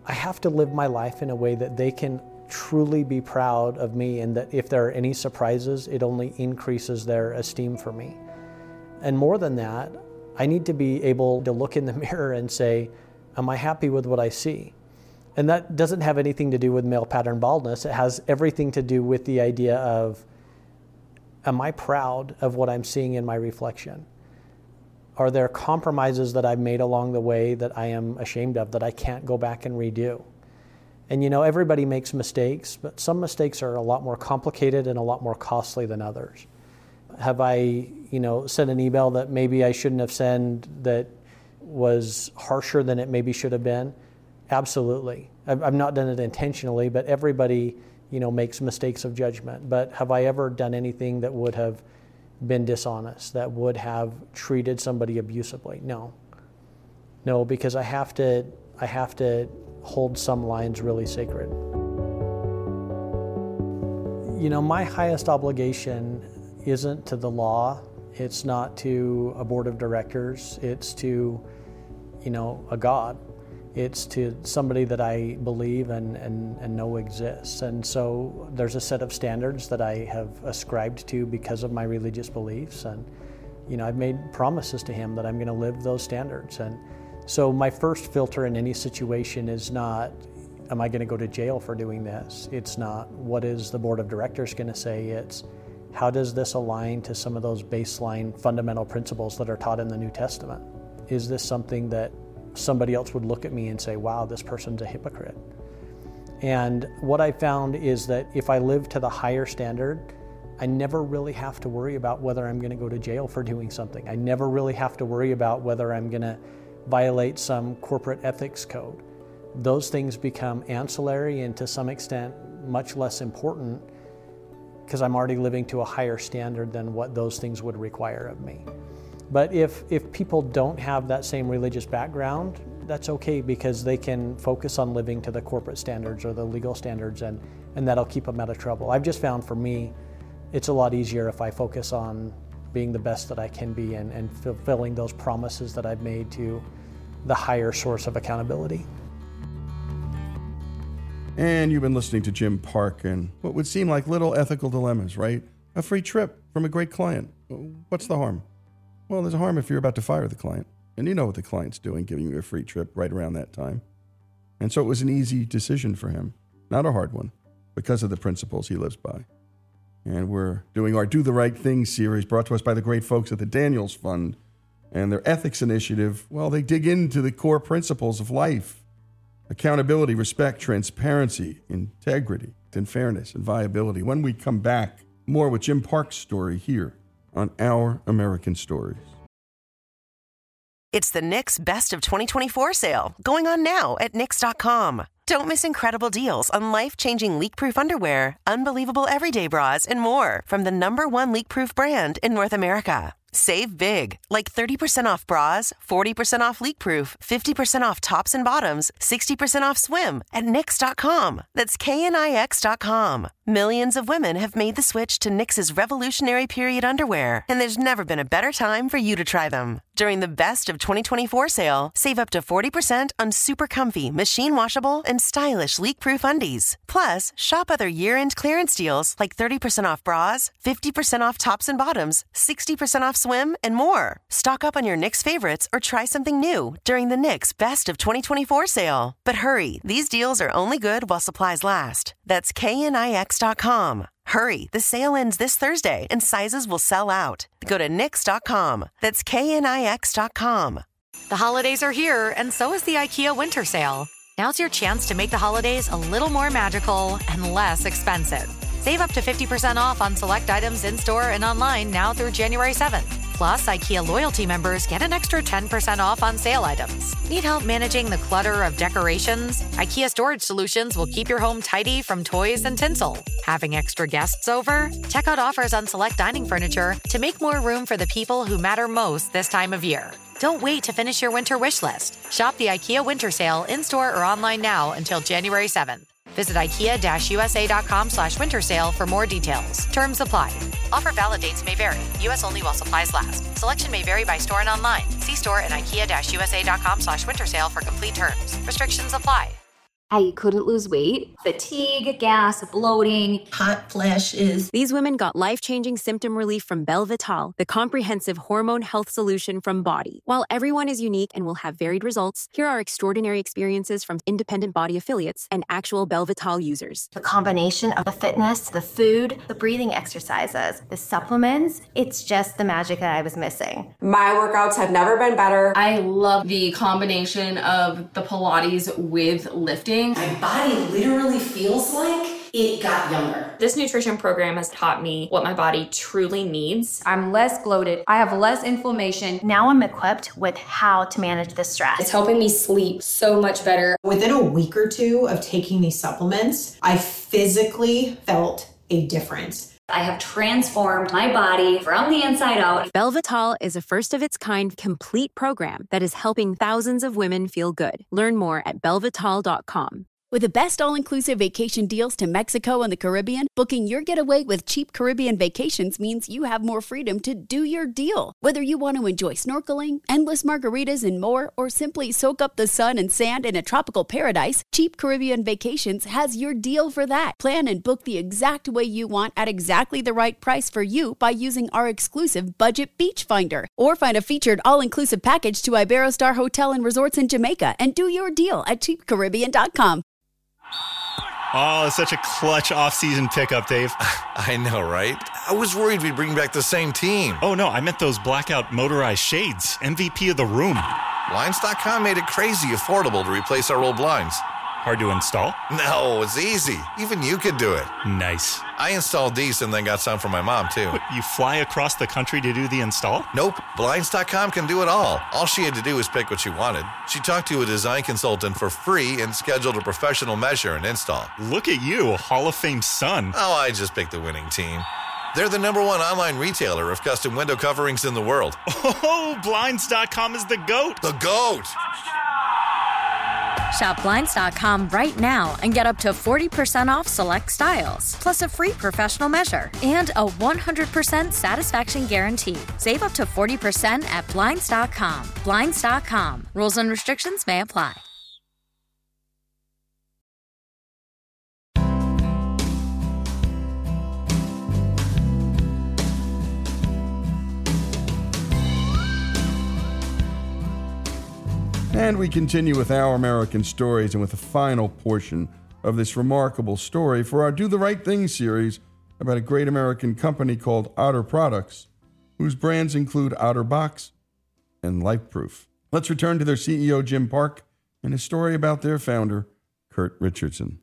Speaker 7: I have to live my life in a way that they can truly be proud of me, and that if there are any surprises, it only increases their esteem for me. And more than that, I need to be able to look in the mirror and say, am I happy with what I see? And that doesn't have anything to do with male pattern baldness. It has everything to do with the idea of, am I proud of what I'm seeing in my reflection? Are there compromises that I've made along the way that I am ashamed of, that I can't go back and redo? And you know, everybody makes mistakes, but some mistakes are a lot more complicated and a lot more costly than others. Have I, you know, sent an email that maybe I shouldn't have sent, that was harsher than it maybe should have been? Absolutely. I've, I've not done it intentionally, but everybody, you know, makes mistakes of judgment. But have I ever done anything that would have been dishonest, that would have treated somebody abusively? No. No, because I have to, I have to hold some lines really sacred. You know, my highest obligation isn't to the law. It's not to a board of directors. It's to, you know, a God. It's to somebody that I believe and, and, and know exists. And so there's a set of standards that I have ascribed to because of my religious beliefs. And, you know, I've made promises to him that I'm going to live those standards. And so my first filter in any situation is not, am I going to go to jail for doing this? It's not, what is the board of directors going to say? It's, how does this align to some of those baseline fundamental principles that are taught in the New Testament? Is this something that somebody else would look at me and say, wow, this person's a hypocrite? And what I found is that if I live to the higher standard, I never really have to worry about whether I'm going to go to jail for doing something. I never really have to worry about whether I'm going to violate some corporate ethics code. Those things become ancillary and to some extent much less important, because I'm already living to a higher standard than what those things would require of me. But if, if people don't have that same religious background, that's okay, because they can focus on living to the corporate standards or the legal standards, and, and that'll keep them out of trouble. I've just found for me, it's a lot easier if I focus on being the best that I can be and, and fulfilling those promises that I've made to the higher source of accountability.
Speaker 6: And you've been listening to Jim Park and what would seem like little ethical dilemmas, right? A free trip from a great client. What's the harm? Well, there's a harm if you're about to fire the client. And you know what the client's doing, giving you a free trip right around that time. And so it was an easy decision for him, not a hard one, because of the principles he lives by. And we're doing our Do the Right Thing series, brought to us by the great folks at the Daniels Fund. And their ethics initiative, well, they dig into the core principles of life: accountability, respect, transparency, integrity, and fairness, and viability. When we come back, more with Jim Park's story here on Our American Stories.
Speaker 8: It's the Knix Best of twenty twenty-four sale, going on now at Knix dot com. Don't miss incredible deals on life-changing leak-proof underwear, unbelievable everyday bras, and more from the number one leak-proof brand in North America. Save big, like thirty percent off bras, forty percent off leak-proof, fifty percent off tops and bottoms, sixty percent off swim at Knix dot com. That's K N I X dot com. Millions of women have made the switch to Knix's revolutionary period underwear, and there's never been a better time for you to try them. During the Best of twenty twenty-four sale, save up to forty percent on super comfy, machine-washable, and stylish leak-proof undies. Plus, shop other year-end clearance deals like thirty percent off bras, fifty percent off tops and bottoms, sixty percent off swim, and more. Stock up on your Knix favorites or try something new during the Knix Best of twenty twenty-four sale. But hurry, these deals are only good while supplies last. That's K N I X dot com. Hurry, the sale ends this Thursday and sizes will sell out. Go to Knix dot com. That's K N I X dot com.
Speaker 2: The holidays are here, and so is the IKEA winter sale. Now's your chance to make the holidays a little more magical and less expensive. Save up to fifty percent off on select items in-store and online now through January seventh. Plus, IKEA loyalty members get an extra ten percent off on sale items. Need help managing the clutter of decorations? IKEA Storage Solutions will keep your home tidy from toys and tinsel. Having extra guests over? Check out offers on select dining furniture to make more room for the people who matter most this time of year. Don't wait to finish your winter wish list. Shop the IKEA winter sale in-store or online now until January seventh. Visit IKEA-USA.com slash winter sale for more details. Terms apply. Offer valid dates may vary. U S only while supplies last. Selection may vary by store and online. See store and IKEA-USA.com slash winter sale for complete terms. Restrictions apply.
Speaker 17: I couldn't lose weight. Fatigue, gas, bloating,
Speaker 14: hot flashes.
Speaker 11: These women got life-changing symptom relief from Belvital, the comprehensive hormone health solution from Body. While everyone is unique and will have varied results, here are extraordinary experiences from independent Body affiliates and actual Belvital users.
Speaker 9: The combination of the fitness, the food, the breathing exercises, the supplements, it's just the magic that I was missing.
Speaker 12: My workouts have never been better.
Speaker 13: I love the combination of the Pilates with lifting.
Speaker 14: My body literally feels like it got younger.
Speaker 15: This nutrition program has taught me what my body truly needs.
Speaker 16: I'm less bloated. I have less inflammation.
Speaker 9: Now I'm equipped with how to manage the stress.
Speaker 18: It's helping me sleep so much better.
Speaker 10: Within a week or two of taking these supplements, I physically felt a difference.
Speaker 17: I have transformed my body from the inside out.
Speaker 11: Belvital is a first-of-its-kind complete program that is helping thousands of women feel good. Learn more at belvital dot com.
Speaker 4: With the best all-inclusive vacation deals to Mexico and the Caribbean, booking your getaway with Cheap Caribbean Vacations means you have more freedom to do your deal. Whether you want to enjoy snorkeling, endless margaritas, and more, or simply soak up the sun and sand in a tropical paradise, Cheap Caribbean Vacations has your deal for that. Plan and book the exact way you want at exactly the right price for you by using our exclusive Budget Beach Finder. Or find a featured all-inclusive package to Iberostar Hotel and Resorts in Jamaica and do your deal at cheap caribbean dot com.
Speaker 20: Oh, such a clutch off-season pickup, Dave.
Speaker 21: I know, right? I was worried we'd bring back the same team.
Speaker 20: Oh, no, I meant those blackout motorized shades. M V P of the room.
Speaker 21: Blinds dot com made it crazy affordable to replace our old blinds.
Speaker 20: Hard to install?
Speaker 21: No, it's easy. Even you could do it.
Speaker 20: Nice.
Speaker 21: I installed these and then got some for my mom, too.
Speaker 20: What, you fly across the country to do the install?
Speaker 21: Nope. Blinds dot com can do it all. All she had to do was pick what she wanted. She talked to a design consultant for free and scheduled a professional measure and install.
Speaker 20: Look at you, a Hall of Fame son.
Speaker 21: Oh, I just picked the winning team. They're the number one online retailer of custom window coverings in the world.
Speaker 20: Oh, Blinds dot com is the GOAT.
Speaker 21: The GOAT!
Speaker 2: Shop Blinds dot com right now and get up to forty percent off select styles, plus a free professional measure and a one hundred percent satisfaction guarantee. Save up to forty percent at Blinds dot com. Blinds dot com. Rules and restrictions may apply.
Speaker 6: And we continue with Our American Stories and with the final portion of this remarkable story for our Do the Right Thing series about a great American company called Otter Products, whose brands include OtterBox and LifeProof. Let's return to their C E O, Jim Park, and a story about their founder, Kurt Richardson.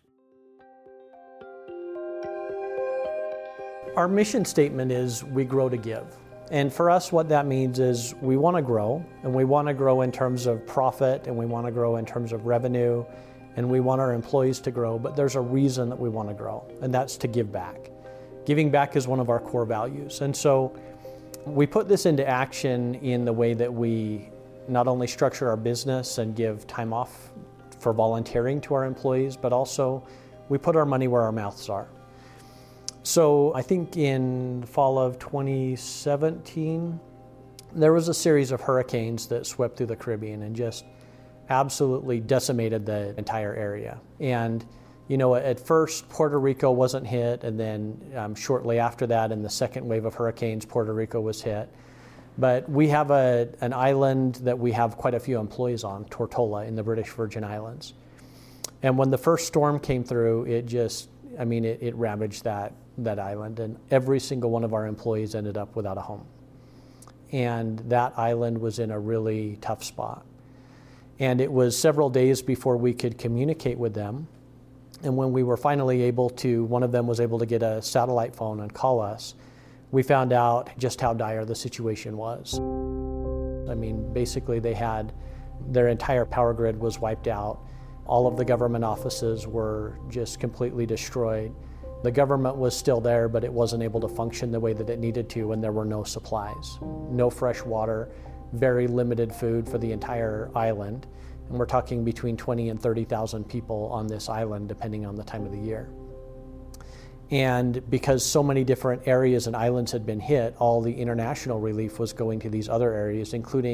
Speaker 7: Our mission statement is we grow to give. And for us, what that means is we want to grow, and we want to grow in terms of profit, and we want to grow in terms of revenue, and we want our employees to grow, but there's a reason that we want to grow, and that's to give back. Giving back is one of our core values. And so we put this into action in the way that we not only structure our business and give time off for volunteering to our employees, but also we put our money where our mouths are. So I think in the fall of twenty seventeen, there was a series of hurricanes that swept through the Caribbean and just absolutely decimated the entire area. And, you know, at first Puerto Rico wasn't hit, and then um, shortly after that, in the second wave of hurricanes, Puerto Rico was hit. But we have a, an island that we have quite a few employees on, Tortola, in the British Virgin Islands. And when the first storm came through, it just, I mean, it, it ravaged that, that island, and every single one of our employees ended up without a home. And that island was in a really tough spot. And it was several days before we could communicate with them. And when we were finally able to, one of them was able to get a satellite phone and call us, we found out just how dire the situation was. I mean, basically they had, their entire power grid was wiped out. All of the government offices were just completely destroyed. The government was still there, but it wasn't able to function the way that it needed to, and there were no supplies. No fresh water, very limited food for the entire island. And we're talking between twenty and thirty thousand people on this island, depending on the time of the year. And because so many different areas and islands had been hit, all the international relief was going to these other areas, including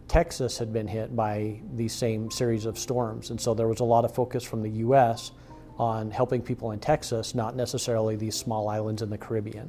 Speaker 7: Texas had been hit by these same series of storms. And so there was a lot of focus from the U S on helping people in Texas, not necessarily these small islands in the Caribbean.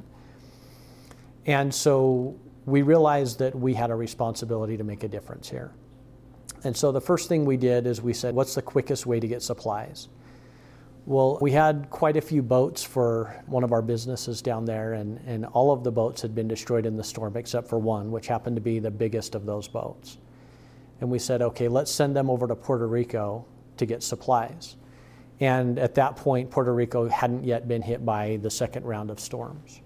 Speaker 7: And so we realized that we had a responsibility to make a difference here. And so the first thing we did is we said, what's the quickest way to get supplies? Well, we had quite a few boats for one of our businesses down there, and, and all of the boats had been destroyed in the storm except for one, which happened to be the biggest of those boats. And we said, okay, let's send them over to Puerto Rico to get supplies. And at that point, Puerto Rico hadn't yet been hit by the second round of storms.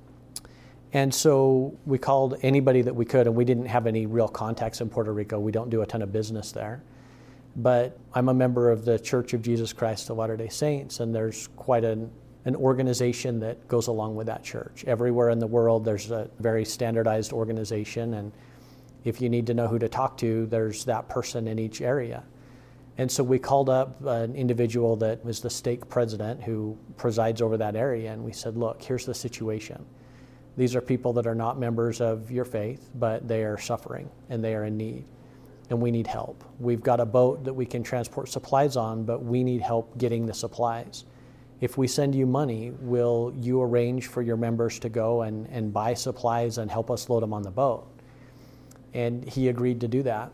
Speaker 7: And so we called anybody that we could, and we didn't have any real contacts in Puerto Rico. We don't do a ton of business there. But I'm a member of the Church of Jesus Christ of Latter-day Saints, and there's quite an, an organization that goes along with that church. Everywhere in the world, there's a very standardized organization, and if you need to know who to talk to, there's that person in each area. And so we called up an individual that was the stake president who presides over that area, and we said, look, here's the situation. These are people that are not members of your faith, but they are suffering and they are in need, and we need help. We've got a boat that we can transport supplies on, but we need help getting the supplies. If we send you money, will you arrange for your members to go and, and buy supplies and help us load them on the boat? And he agreed to do that.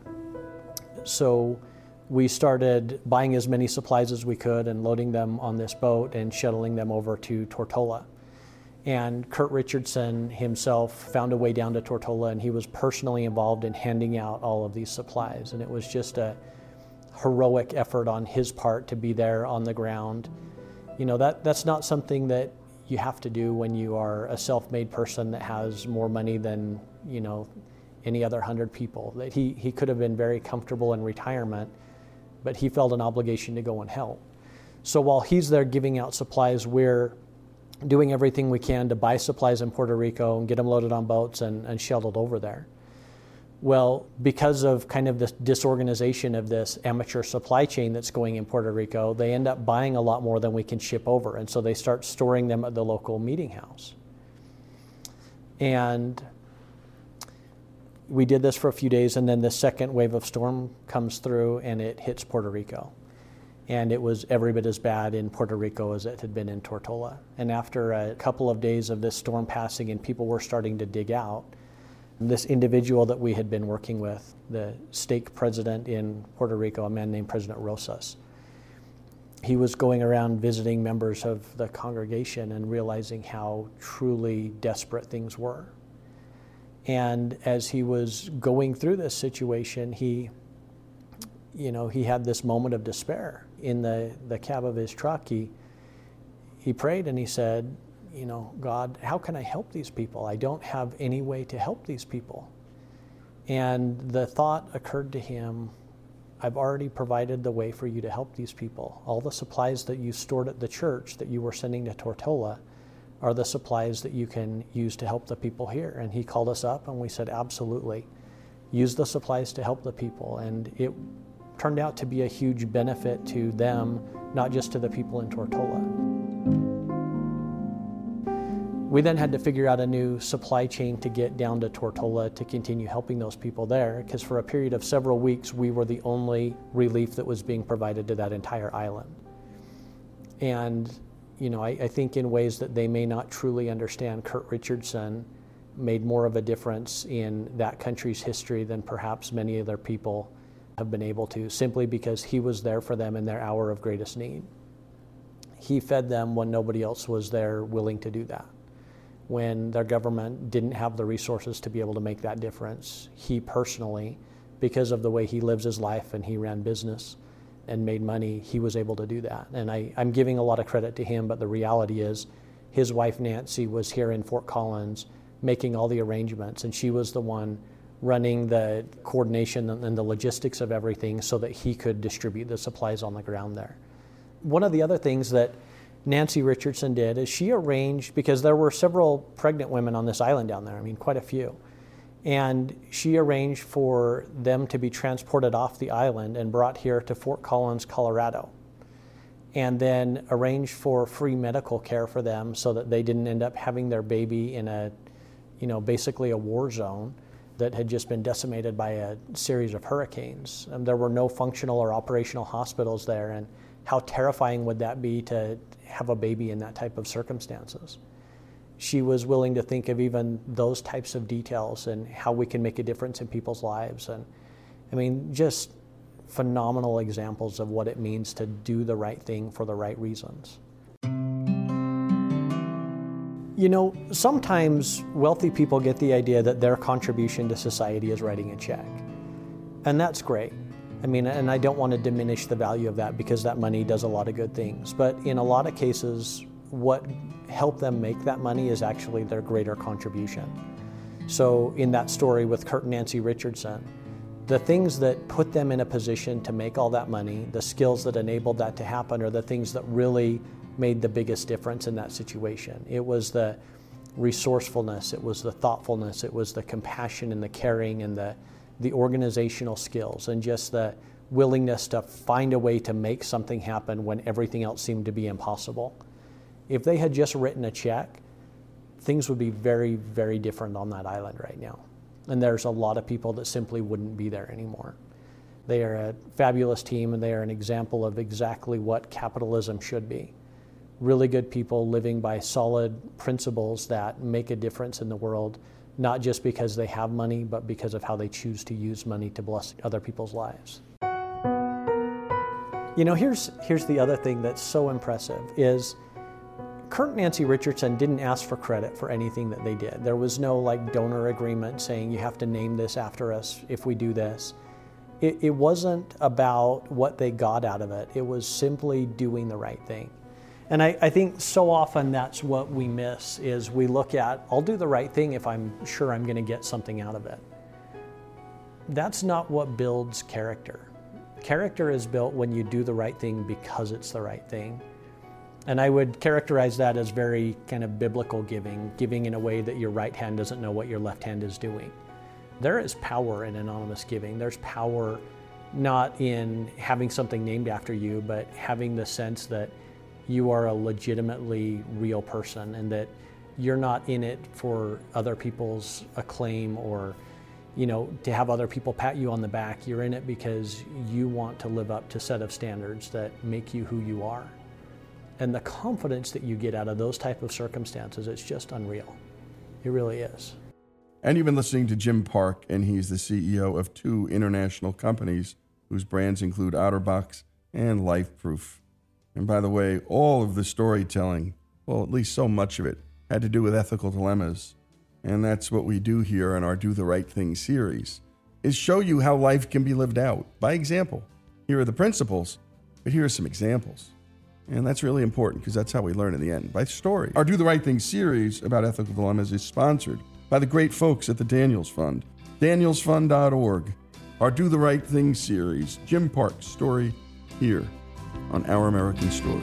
Speaker 7: So we started buying as many supplies as we could and loading them on this boat and shuttling them over to Tortola. And Kurt Richardson himself found a way down to Tortola, and he was personally involved in handing out all of these supplies. And it was just a heroic effort on his part to be there on the ground. You know, that that's not something that you have to do when you are a self-made person that has more money than, you know, any other hundred people. That he, he could have been very comfortable in retirement, but he felt an obligation to go and help. So while he's there giving out supplies, we're doing everything we can to buy supplies in Puerto Rico and get them loaded on boats and, and shuttled over there. Well, because of kind of this disorganization of this amateur supply chain that's going in Puerto Rico, they end up buying a lot more than we can ship over, and so they start storing them at the local meeting house. And we did this for a few days, and then the second wave of storm comes through and it hits Puerto Rico. And it was every bit as bad in Puerto Rico as it had been in Tortola. And after a couple of days of this storm passing and people were starting to dig out, this individual that we had been working with, the stake president in Puerto Rico, a man named President Rosas, he was going around visiting members of the congregation and realizing how truly desperate things were. And as he was going through this situation, he, you know, he had this moment of despair. In the, the cab of his truck, he, he prayed and he said, you know, God, how can I help these people? I don't have any way to help these people. And the thought occurred to him, I've already provided the way for you to help these people. All the supplies that you stored at the church that you were sending to Tortola are the supplies that you can use to help the people here. And he called us up and we said, absolutely, use the supplies to help the people. And it turned out to be a huge benefit to them, not just to the people in Tortola. We then had to figure out a new supply chain to get down to Tortola to continue helping those people there, because for a period of several weeks, we were the only relief that was being provided to that entire island. And, you know, I, I think in ways that they may not truly understand, Kurt Richardson made more of a difference in that country's history than perhaps many other people have been able to, simply because he was there for them in their hour of greatest need. He fed them when nobody else was there willing to do that. When their government didn't have the resources to be able to make that difference, he personally, because of the way he lives his life and he ran business and made money, he was able to do that. And I, I'm giving a lot of credit to him, but the reality is his wife Nancy was here in Fort Collins making all the arrangements, and she was the one running the coordination and the logistics of everything so that he could distribute the supplies on the ground there. One of the other things that Nancy Richardson did is she arranged, because there were several pregnant women on this island down there, I mean quite a few, and she arranged for them to be transported off the island and brought here to Fort Collins, Colorado, and then arranged for free medical care for them so that they didn't end up having their baby in a, you know, basically a war zone. that had just been decimated by a series of hurricanes. And there were no functional or operational hospitals there, and how terrifying would that be to have a baby in that type of circumstances? She was willing to think of even those types of details and how we can make a difference in people's lives. And I mean, just phenomenal examples of what it means to do the right thing for the right reasons. You know, sometimes wealthy people get the idea that their contribution to society is writing a check. And that's great. I mean, and I don't want to diminish the value of that because that money does a lot of good things. But in a lot of cases, what helped them make that money is actually their greater contribution. So in that story with Kurt and Nancy Richardson, the things that put them in a position to make all that money, the skills that enabled that to happen, are the things that really made the biggest difference in that situation. It was the resourcefulness, it was the thoughtfulness, it was the compassion and the caring and the, the organizational skills, and just the willingness to find a way to make something happen when everything else seemed to be impossible. If they had just written a check, things would be very, very different on that island right now. And there's a lot of people that simply wouldn't be there anymore. They are a fabulous team, and they are an example of exactly what capitalism should be. Really good people living by solid principles that make a difference in the world, not just because they have money, but because of how they choose to use money to bless other people's lives. You know, here's, here's the other thing that's so impressive is Kurt and Nancy Richardson didn't ask for credit for anything that they did. There was no like donor agreement saying you have to name this after us if we do this. It, it wasn't about what they got out of it. It was simply doing the right thing. And I, I think so often that's what we miss is we look at, I'll do the right thing if I'm sure I'm going to get something out of it. That's not what builds character. Character is built when you do the right thing because it's the right thing. And I would characterize that as very kind of biblical giving, giving in a way that your right hand doesn't know what your left hand is doing. There is power in anonymous giving. There's power not in having something named after you, but having the sense that you are a legitimately real person and that you're not in it for other people's acclaim or, you know, to have other people pat you on the back. You're in it because you want to live up to a set of standards that make you who you are. And the confidence that you get out of those type of circumstances, it's just unreal. It really is.
Speaker 6: And you've been listening to Jim Park, and he's the C E O of two international companies whose brands include OtterBox and LifeProof. And by the way, all of the storytelling, well, at least so much of it, had to do with ethical dilemmas. And that's what we do here in our Do the Right Thing series, is show you how life can be lived out by example. Here are the principles, but here are some examples. And that's really important because that's how we learn in the end, by story. Our Do the Right Thing series about ethical dilemmas is sponsored by the great folks at the Daniels Fund, daniels fund dot org. Our Do the Right Thing series, Jim Park's story, here on Our American Story.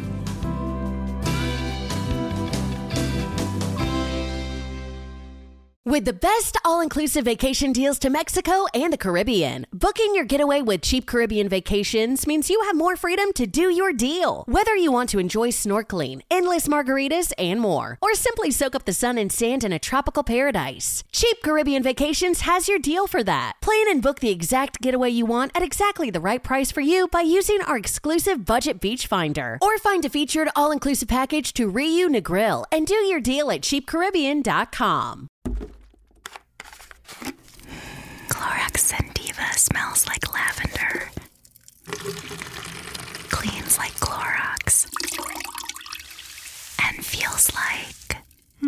Speaker 19: With the best all-inclusive vacation deals to Mexico and the Caribbean, booking your getaway with Cheap Caribbean Vacations means you have more freedom to do your deal. Whether you want to enjoy snorkeling, endless margaritas, and more, or simply soak up the sun and sand in a tropical paradise, Cheap Caribbean Vacations has your deal for that. Plan and book the exact getaway you want at exactly the right price for you by using our exclusive Budget Beach Finder. Or find a featured all-inclusive package to Riu Negril and do your deal at cheap caribbean dot com.
Speaker 1: Clorox Scentiva smells like lavender. Cleans like Clorox. And feels like...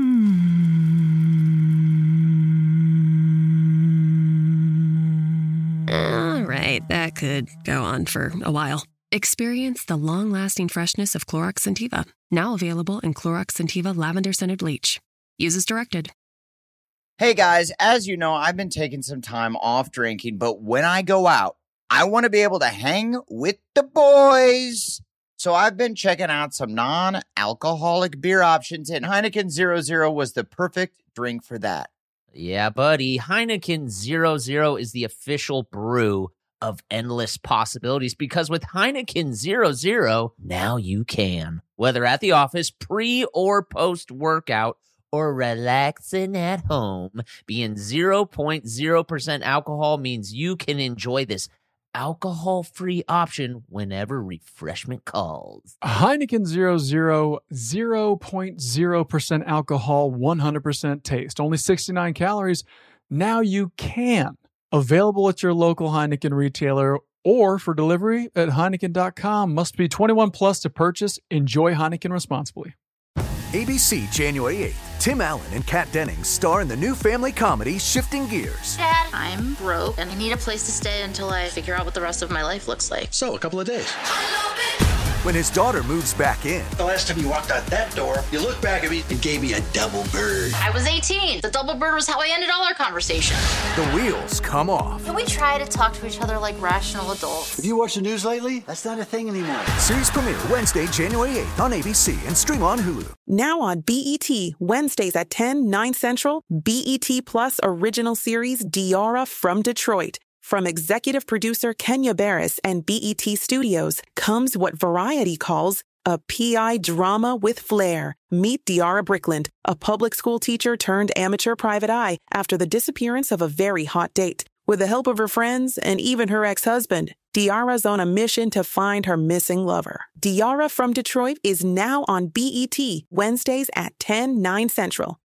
Speaker 22: Hmm. All right, that could go on for a while. Experience the long-lasting freshness of Clorox Scentiva. Now available in Clorox Scentiva Lavender Scented Bleach. Use as directed.
Speaker 23: Hey guys, as you know, I've been taking some time off drinking, but when I go out, I want to be able to hang with the boys. So I've been checking out some non-alcoholic beer options, and Heineken zero zero was the perfect drink for that.
Speaker 24: Yeah, buddy, Heineken zero zero is the official brew of endless possibilities, because with Heineken zero zero, now you can. Whether at the office, pre or post-workout, or relaxing at home. Being zero point zero percent alcohol means you can enjoy this alcohol-free option whenever refreshment calls.
Speaker 3: Heineken zero zero, zero point zero percent alcohol, one hundred percent taste. Only sixty-nine calories. Now you can. Available at your local Heineken retailer or for delivery at Heineken dot com. Must be twenty-one plus to purchase. Enjoy Heineken responsibly.
Speaker 5: A B C January eighth. Tim Allen and Kat Dennings star in the new family comedy Shifting Gears.
Speaker 8: Dad, I'm broke and I need a place to stay until I figure out what the rest of my life looks like.
Speaker 5: So, a couple of days. When his daughter moves back in.
Speaker 12: The last time you walked out that door, you looked back at me and gave me a double bird.
Speaker 8: I was eighteen. The double bird was how I ended all our conversations.
Speaker 5: The wheels come off.
Speaker 8: Can we try to talk to each other like rational adults?
Speaker 12: Have you watched the news lately? That's not a thing anymore.
Speaker 5: Series premiere Wednesday, January eighth on A B C and stream on Hulu.
Speaker 25: Now on B E T, Wednesdays at ten, nine Central, B E T Plus original series Diara from Detroit. From executive producer Kenya Barris and B E T Studios comes what Variety calls a P I drama with flair. Meet Diara Brickland, a public school teacher turned amateur private eye after the disappearance of a very hot date. With the help of her friends and even her ex-husband, Diara's on a mission to find her missing lover. Diara from Detroit is now on B E T Wednesdays at ten, nine Central.